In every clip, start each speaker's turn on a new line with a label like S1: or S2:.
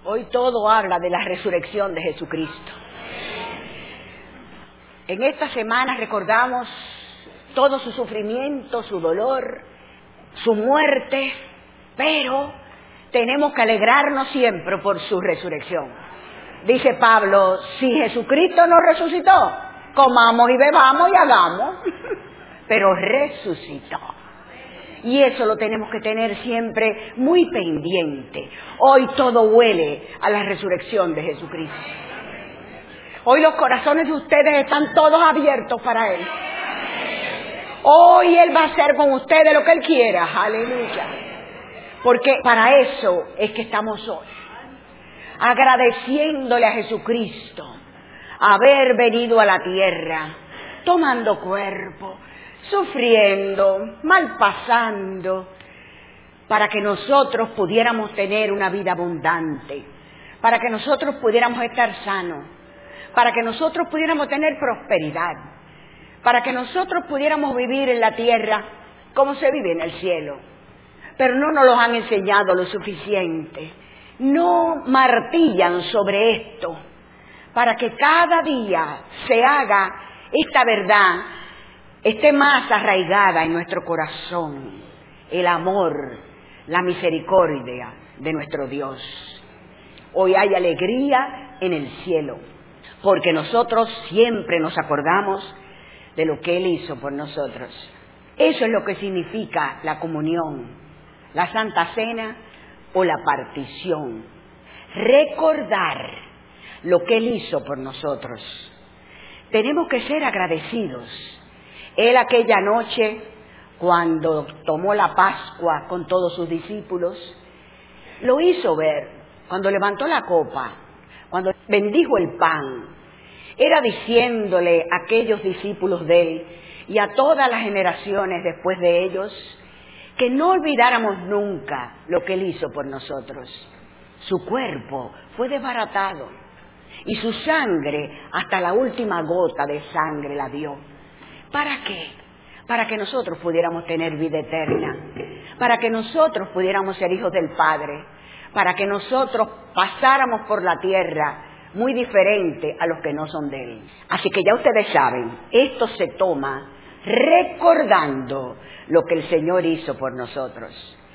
S1: Hoy todo habla de la resurrección de Jesucristo. En esta semana recordamos todo su sufrimiento, su dolor, su muerte, pero tenemos que alegrarnos siempre por su resurrección. Dice Pablo, si Jesucristo nos resucitó, comamos y bebamos y hagamos, pero resucitó. Y eso lo tenemos que tener siempre muy pendiente. Hoy todo huele a la resurrección de Jesucristo. Hoy los corazones de ustedes están todos abiertos para Él. Hoy Él va a hacer con ustedes lo que Él quiera. Aleluya. Porque para eso es que estamos hoy. Agradeciéndole a Jesucristo haber venido a la tierra, tomando cuerpo, sufriendo, mal pasando, para que nosotros pudiéramos tener una vida abundante, para que nosotros pudiéramos estar sanos, para que nosotros pudiéramos tener prosperidad, para que nosotros pudiéramos vivir en la tierra como se vive en el cielo. Pero no nos lo han enseñado lo suficiente. No martillan sobre esto, para que cada día se haga esta verdad, esté más arraigada en nuestro corazón, el amor, la misericordia de nuestro Dios. Hoy hay alegría en el cielo, porque nosotros siempre nos acordamos de lo que Él hizo por nosotros. Eso es lo que significa la comunión, la Santa Cena o la partición. Recordar lo que Él hizo por nosotros. Tenemos que ser agradecidos. Él aquella noche, cuando tomó la Pascua con todos sus discípulos, lo hizo ver, cuando levantó la copa, cuando bendijo el pan, era diciéndole a aquellos discípulos de Él y a todas las generaciones después de ellos, que no olvidáramos nunca lo que Él hizo por nosotros. Su cuerpo fue desbaratado y su sangre, hasta la última gota de sangre la dio. ¿Para qué? Para que nosotros pudiéramos tener vida eterna, para que nosotros pudiéramos ser hijos del Padre, para que nosotros pasáramos por la tierra muy diferente a los que no son de Él. Así que ya ustedes saben, esto se toma recordando lo que el Señor hizo por nosotros,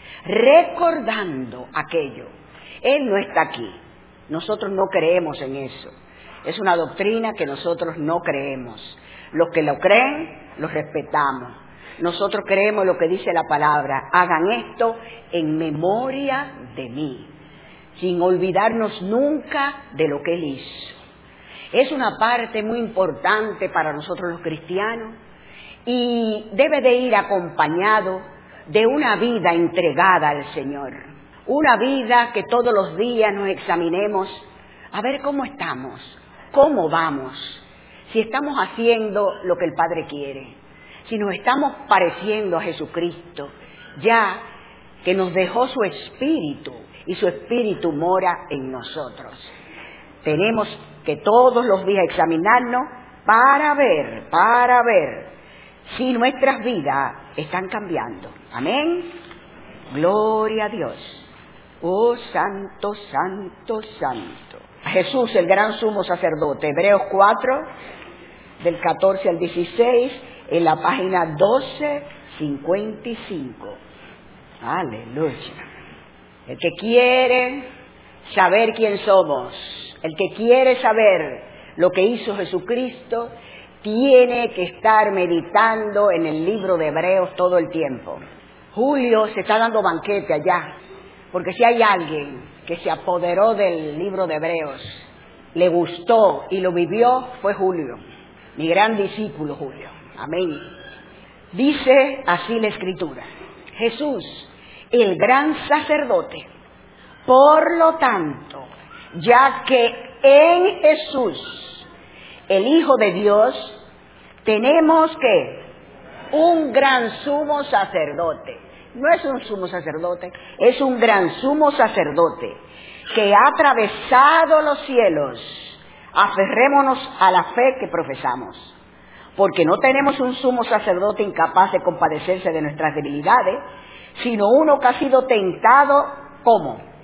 S1: recordando aquello. Él no está aquí, nosotros no creemos en eso, es una doctrina que nosotros no creemos. Los que lo creen, los respetamos. Nosotros creemos lo que dice la palabra, hagan esto en memoria de mí, sin olvidarnos nunca de lo que Él hizo. Es una parte muy importante para nosotros los cristianos y debe de ir acompañado de una vida entregada al Señor. Una vida que todos los días nos examinemos a ver cómo estamos, cómo vamos, si estamos haciendo lo que el Padre quiere, si nos estamos pareciendo a Jesucristo, ya que nos dejó su Espíritu y su Espíritu mora en nosotros. Tenemos que todos los días examinarnos para ver si nuestras vidas están cambiando. Amén. Gloria a Dios. Oh, santo, santo, santo. Jesús, el gran sumo sacerdote. Hebreos 4, del 14 al 16, en la página 1255. Aleluya. El que quiere saber quién somos, el que quiere saber lo que hizo Jesucristo, tiene que estar meditando en el libro de Hebreos todo el tiempo. Julio se está dando banquete allá, porque si hay alguien que se apoderó del libro de Hebreos, le gustó y lo vivió, fue Julio, mi gran discípulo Julio. Amén. Dice así la Escritura: Jesús, el gran sacerdote, por lo tanto, ya que en Jesús, el Hijo de Dios, tenemos que un gran sumo sacerdote. No es un sumo sacerdote, es un gran sumo sacerdote que ha atravesado los cielos. Aferrémonos a la fe que profesamos, porque no tenemos un sumo sacerdote incapaz de compadecerse de nuestras debilidades, sino uno que ha sido tentado, ¿cómo?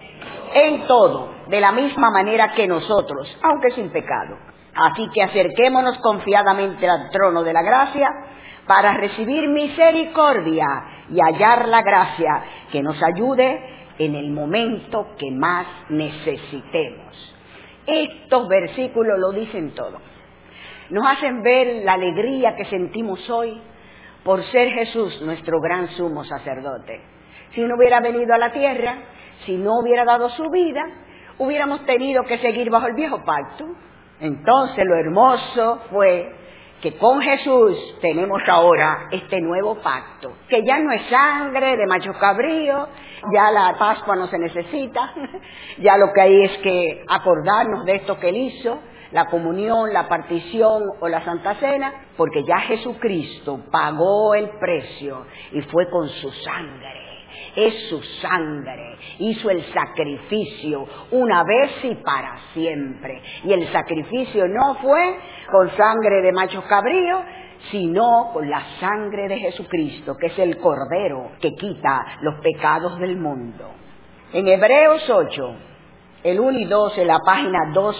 S1: en todo, de la misma manera que nosotros, aunque sin pecado. Así que acerquémonos confiadamente al trono de la gracia para recibir misericordia y hallar la gracia que nos ayude en el momento que más necesitemos. Estos versículos lo dicen todo. Nos hacen ver la alegría que sentimos hoy por ser Jesús nuestro gran sumo sacerdote. Si no hubiera venido a la tierra, si no hubiera dado su vida, hubiéramos tenido que seguir bajo el viejo pacto. Entonces lo hermoso fue que con Jesús tenemos ahora este nuevo pacto, que ya no es sangre de macho cabrío, ya la Pascua no se necesita, ya lo que hay es que acordarnos de esto que Él hizo, la comunión, la partición o la Santa Cena, porque ya Jesucristo pagó el precio y fue con su sangre. Es su sangre, hizo el sacrificio una vez y para siempre. Y el sacrificio no fue con sangre de machos cabríos, sino con la sangre de Jesucristo, que es el Cordero que quita los pecados del mundo. En Hebreos 8, el 1 y 2, en la página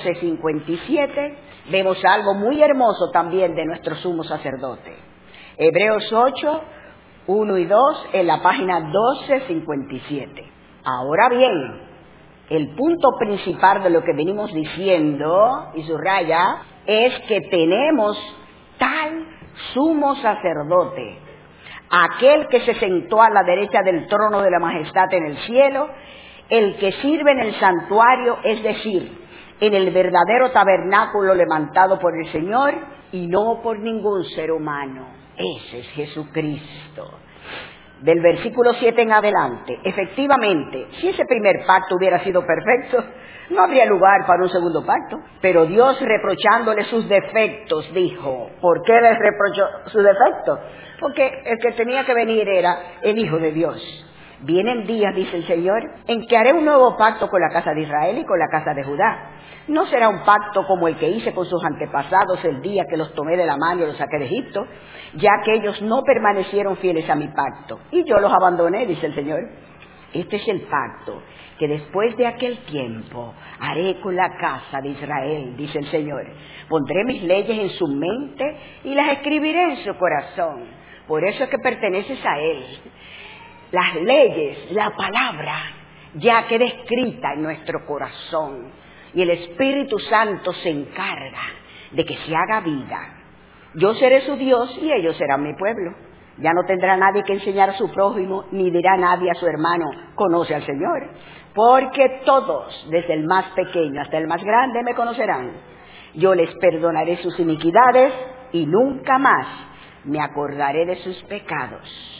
S1: 1257, vemos algo muy hermoso también de nuestro sumo sacerdote. Hebreos 8, 1 y 2 en la página 1257. Ahora bien, el punto principal de lo que venimos diciendo, y subraya, es que tenemos tal sumo sacerdote, aquel que se sentó a la derecha del trono de la majestad en el cielo, el que sirve en el santuario, es decir, en el verdadero tabernáculo levantado por el Señor y no por ningún ser humano. Ese es Jesucristo. Del versículo 7 en adelante, efectivamente, si ese primer pacto hubiera sido perfecto, no habría lugar para un segundo pacto. Pero Dios, reprochándole sus defectos, dijo, ¿por qué les reprochó sus defectos? Porque el que tenía que venir era el Hijo de Dios. Vienen días, dice el Señor, en que haré un nuevo pacto con la casa de Israel y con la casa de Judá. No será un pacto como el que hice con sus antepasados el día que los tomé de la mano y los saqué de Egipto, ya que ellos no permanecieron fieles a mi pacto, y yo los abandoné, dice el Señor. Este es el pacto que después de aquel tiempo haré con la casa de Israel, dice el Señor. Pondré mis leyes en su mente y las escribiré en su corazón. Por eso es que perteneces a Él. Las leyes, la palabra, ya queda escrita en nuestro corazón. Y el Espíritu Santo se encarga de que se haga vida. Yo seré su Dios y ellos serán mi pueblo. Ya no tendrá nadie que enseñar a su prójimo, ni dirá nadie a su hermano, conoce al Señor. Porque todos, desde el más pequeño hasta el más grande, me conocerán. Yo les perdonaré sus iniquidades y nunca más me acordaré de sus pecados.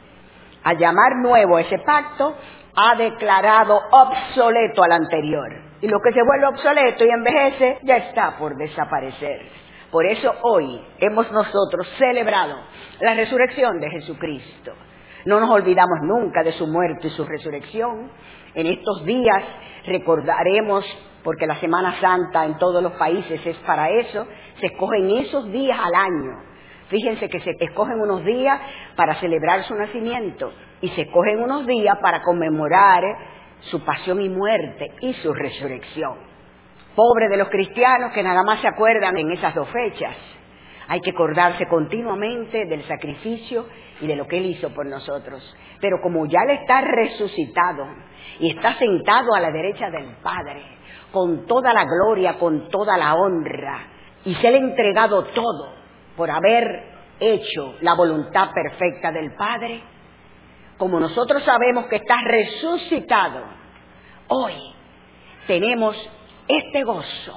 S1: Al llamar nuevo ese pacto, ha declarado obsoleto al anterior. Y lo que se vuelve obsoleto y envejece, ya está por desaparecer. Por eso hoy hemos nosotros celebrado la resurrección de Jesucristo. No nos olvidamos nunca de su muerte y su resurrección. En estos días recordaremos, porque la Semana Santa en todos los países es para eso, se escogen esos días al año. Fíjense que se escogen unos días para celebrar su nacimiento y se escogen unos días para conmemorar su pasión y muerte y su resurrección. Pobre de los cristianos que nada más se acuerdan en esas dos fechas. Hay que acordarse continuamente del sacrificio y de lo que Él hizo por nosotros. Pero como ya Él está resucitado y está sentado a la derecha del Padre, con toda la gloria, con toda la honra, y se le ha entregado todo por haber hecho la voluntad perfecta del Padre, como nosotros sabemos que está resucitado, hoy tenemos este gozo,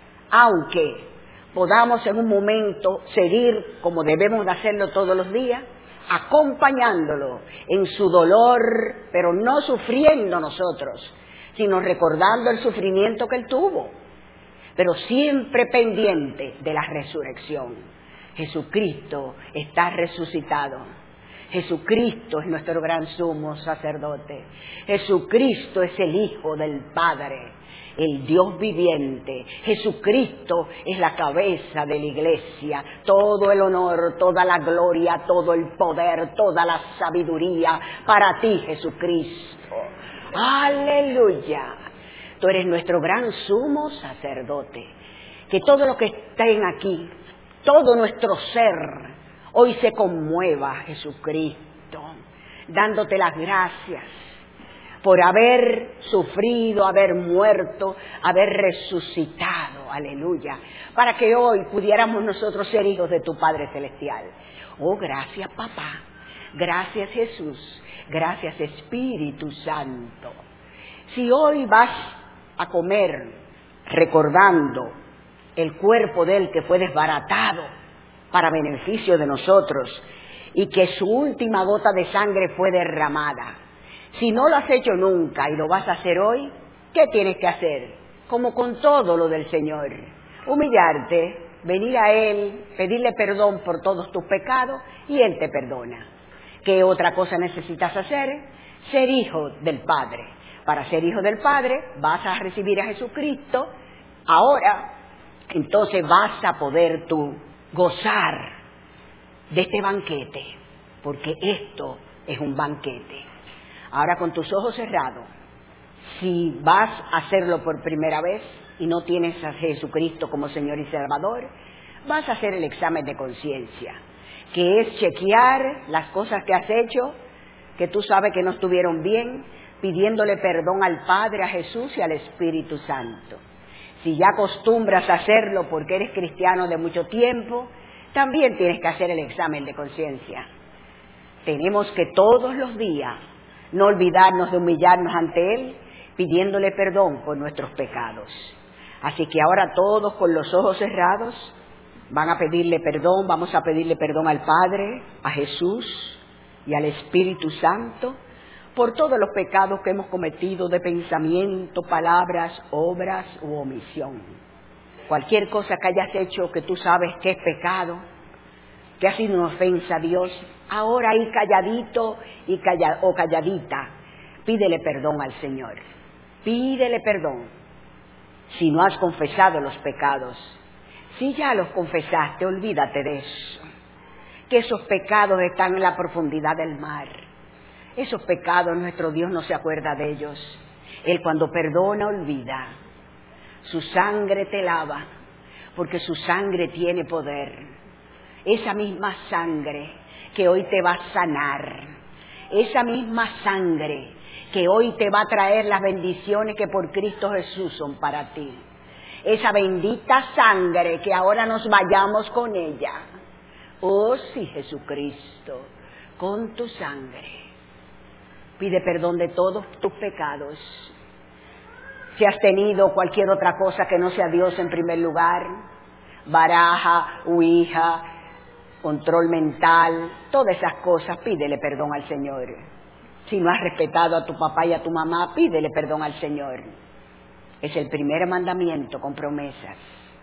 S1: aunque podamos en un momento seguir como debemos de hacerlo todos los días, acompañándolo en su dolor, pero no sufriendo nosotros, sino recordando el sufrimiento que Él tuvo, pero siempre pendiente de la resurrección. Jesucristo está resucitado. Jesucristo es nuestro gran sumo sacerdote. Jesucristo es el Hijo del Padre, el Dios viviente. Jesucristo es la cabeza de la iglesia. Todo el honor, toda la gloria, todo el poder, toda la sabiduría para ti, Jesucristo. Aleluya. Tú eres nuestro gran sumo sacerdote. Que todo lo que estén aquí, todo nuestro ser, hoy se conmueva, Jesucristo, dándote las gracias por haber sufrido, haber muerto, haber resucitado, aleluya, para que hoy pudiéramos nosotros ser hijos de tu Padre Celestial. Oh, gracias, papá, gracias, Jesús, gracias, Espíritu Santo. Si hoy vas a comer recordando el cuerpo de Él que fue desbaratado para beneficio de nosotros y que su última gota de sangre fue derramada, si no lo has hecho nunca y lo vas a hacer hoy, ¿qué tienes que hacer? Como con todo lo del Señor, humillarte, venir a Él, pedirle perdón por todos tus pecados y Él te perdona. ¿Qué otra cosa necesitas hacer? Ser hijo del Padre. Para ser hijo del Padre vas a recibir a Jesucristo. Ahora, entonces vas a poder tú gozar de este banquete, porque esto es un banquete. Ahora, con tus ojos cerrados, si vas a hacerlo por primera vez y no tienes a Jesucristo como Señor y Salvador, vas a hacer el examen de conciencia, que es chequear las cosas que has hecho, que tú sabes que no estuvieron bien, pidiéndole perdón al Padre, a Jesús y al Espíritu Santo. Si ya acostumbras a hacerlo porque eres cristiano de mucho tiempo, también tienes que hacer el examen de conciencia. Tenemos que todos los días no olvidarnos de humillarnos ante Él, pidiéndole perdón por nuestros pecados. Así que ahora todos con los ojos cerrados van a pedirle perdón, vamos a pedirle perdón al Padre, a Jesús y al Espíritu Santo por todos los pecados que hemos cometido de pensamiento, palabras, obras u omisión. Cualquier cosa que hayas hecho que tú sabes que es pecado, que ha sido una ofensa a Dios, ahora ahí calladito o calladita, pídele perdón al Señor. Pídele perdón. Si no has confesado los pecados, si ya los confesaste, olvídate de eso. Que esos pecados están en la profundidad del mar. Esos pecados nuestro Dios no se acuerda de ellos. Él cuando perdona, olvida. Su sangre te lava, porque su sangre tiene poder. Esa misma sangre que hoy te va a sanar, esa misma sangre que hoy te va a traer las bendiciones que por Cristo Jesús son para ti. Esa bendita sangre que ahora nos vayamos con ella. Oh sí, Jesucristo, con tu sangre. Pide perdón de todos tus pecados. Si has tenido cualquier otra cosa que no sea Dios en primer lugar, baraja, ouija, control mental, todas esas cosas, pídele perdón al Señor. Si no has respetado a tu papá y a tu mamá, pídele perdón al Señor. Es el primer mandamiento con promesas.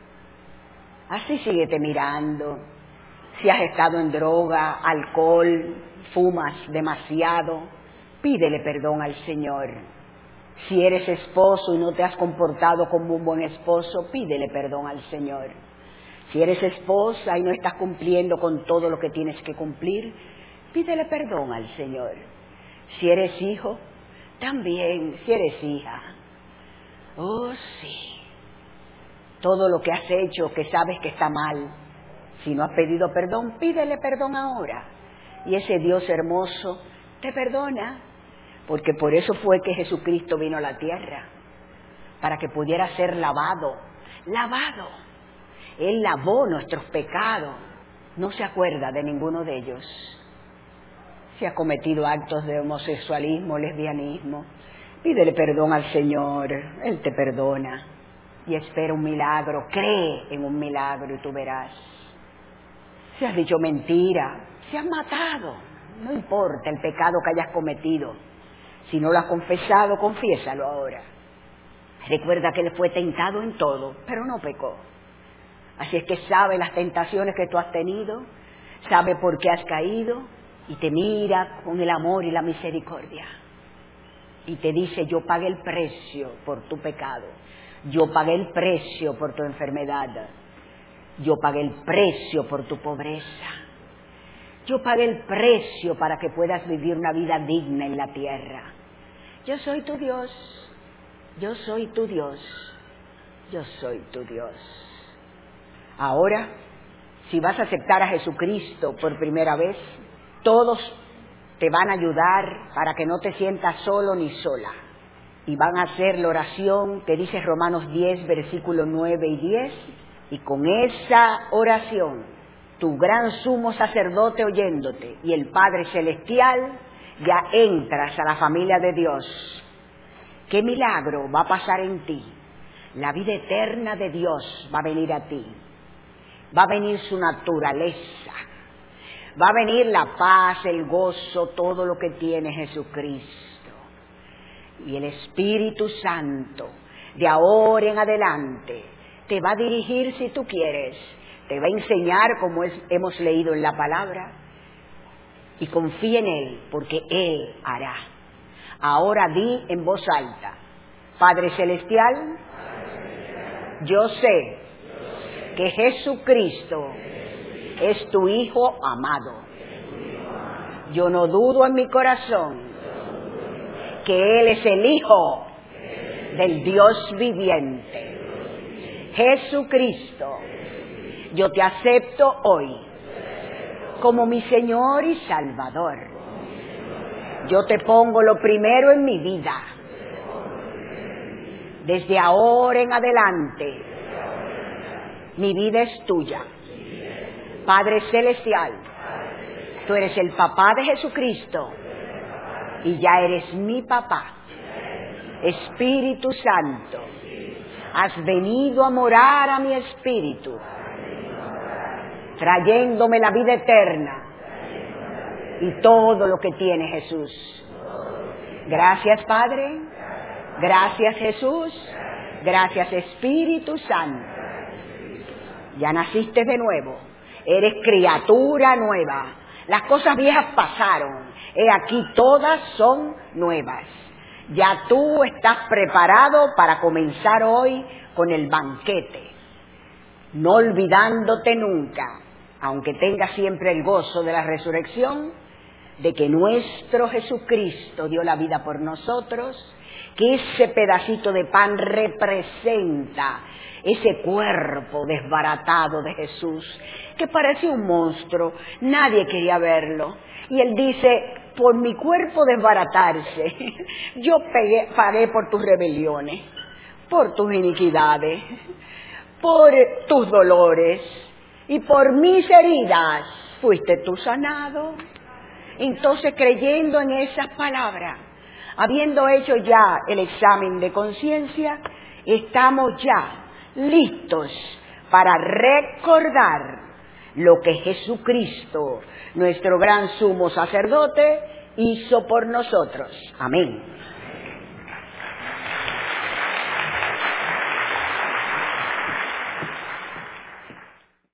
S1: Así síguete mirando. Si has estado en droga, alcohol, fumas demasiado, pídele perdón al Señor. Si eres esposo y no te has comportado como un buen esposo, pídele perdón al Señor. Si eres esposa y no estás cumpliendo con todo lo que tienes que cumplir, pídele perdón al Señor. Si eres hijo, también, si eres hija. Oh, sí. Todo lo que has hecho que sabes que está mal, si no has pedido perdón, pídele perdón ahora. Y ese Dios hermoso te perdona, porque por eso fue que Jesucristo vino a la tierra, para que pudiera ser lavado. Él lavó nuestros pecados, no se acuerda de ninguno de ellos. Si has cometido actos de homosexualismo, lesbianismo, pídele perdón al Señor, Él te perdona. Y espera un milagro, cree en un milagro y tú verás. Si has dicho mentira, si has matado, no importa el pecado que hayas cometido. Si no lo has confesado, confiésalo ahora. Recuerda que Él fue tentado en todo, pero no pecó. Así es que sabe las tentaciones que tú has tenido, sabe por qué has caído y te mira con el amor y la misericordia. Y te dice, yo pagué el precio por tu pecado, yo pagué el precio por tu enfermedad, yo pagué el precio por tu pobreza, yo pagué el precio para que puedas vivir una vida digna en la tierra. Yo soy tu Dios, yo soy tu Dios, yo soy tu Dios. Ahora, si vas a aceptar a Jesucristo por primera vez, todos te van a ayudar para que no te sientas solo ni sola. Y van a hacer la oración que dice Romanos 10, versículos 9 y 10, y con esa oración, tu gran sumo sacerdote oyéndote y el Padre Celestial, ya entras a la familia de Dios. ¿Qué milagro va a pasar en ti? La vida eterna de Dios va a venir a ti. Va a venir su naturaleza. Va a venir la paz, el gozo, todo lo que tiene Jesucristo. Y el Espíritu Santo, de ahora en adelante, te va a dirigir si tú quieres. Te va a enseñar como hemos leído en la palabra. Y confía en Él, porque Él hará. Ahora di en voz alta: Padre Celestial, yo sé que Jesucristo es tu Hijo amado. Yo no dudo en mi corazón que Él es el Hijo del Dios viviente. Jesucristo, yo te acepto hoy como mi Señor y Salvador. Yo te pongo lo primero en mi vida. Desde ahora en adelante, mi vida es tuya. Padre Celestial, tú eres el papá de Jesucristo y ya eres mi papá. Espíritu Santo, has venido a morar a mi espíritu, trayéndome la vida eterna y todo lo que tiene Jesús. Gracias, Padre. Gracias, Jesús. Gracias, Espíritu Santo. Ya naciste de nuevo. Eres criatura nueva. Las cosas viejas pasaron. He aquí, todas son nuevas. Ya tú estás preparado para comenzar hoy con el banquete, no olvidándote nunca, aunque tengas siempre el gozo de la resurrección, de que nuestro Jesucristo dio la vida por nosotros, que ese pedacito de pan representa ese cuerpo desbaratado de Jesús, que parecía un monstruo, nadie quería verlo. Y Él dice: por mi cuerpo desbaratarse, yo pagué por tus rebeliones, por tus iniquidades, por tus dolores, y por mis heridas fuiste tú sanado. Entonces, creyendo en esas palabras, habiendo hecho ya el examen de conciencia, estamos ya listos para recordar lo que Jesucristo, nuestro gran sumo sacerdote, hizo por nosotros. Amén.